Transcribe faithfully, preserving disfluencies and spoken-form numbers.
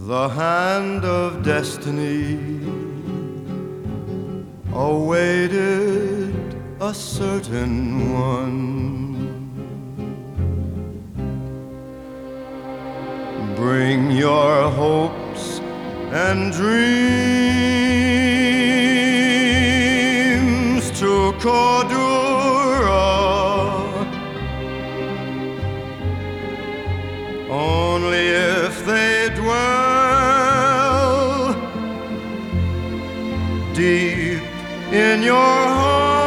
the hand of destiny awaited a certain one. Bring your hopes and dreams to Cordura. Only if they dwell deep in your heart